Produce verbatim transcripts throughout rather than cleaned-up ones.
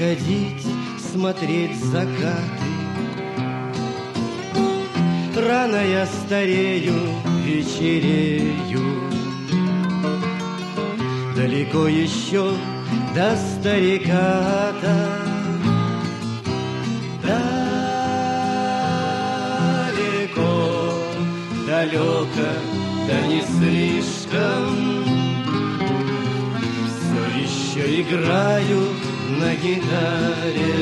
ходить, смотреть закаты. Рано я старею, вечерею. Далеко еще до старика-то. Далеко, далеко, да не слишком. Все еще играю на гитаре.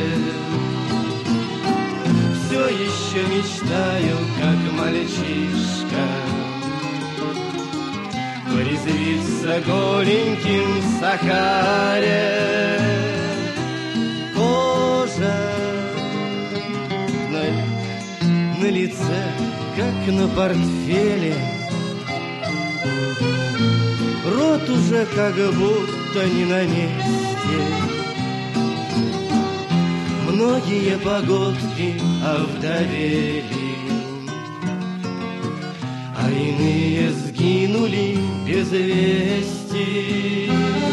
Все еще мечтаю, как мальчишка, порезвиться голеньким в Сахаре. Кожа на, на лице, как на портфеле. Рот уже как будто не на месте. Многие погодки овдовели, а иные сгинули без вести.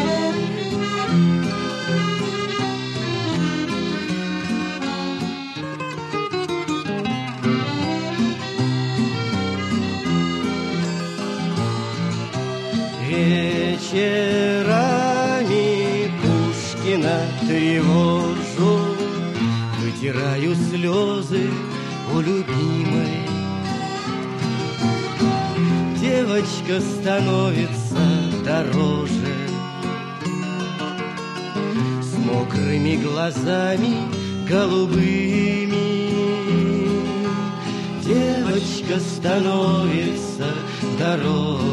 Вечерами Пушкина тревожу, вытираю слезы у любимой. Девочка становится дороже, с мокрыми глазами голубыми. Девочка становится дороже,